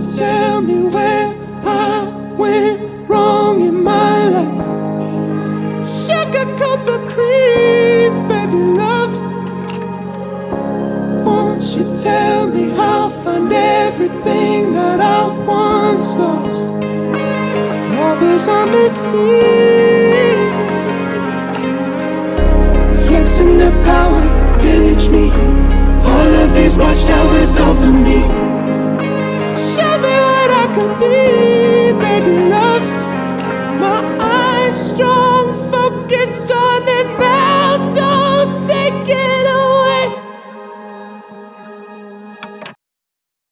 tell me where I went wrong in my life. Sugarcoat the crease, baby love. Won't you tell me I'll find everything that I once lost? Always on the sea, flexing the power, pillage me. All of these watchtowers over me. Show me what I could be, baby love.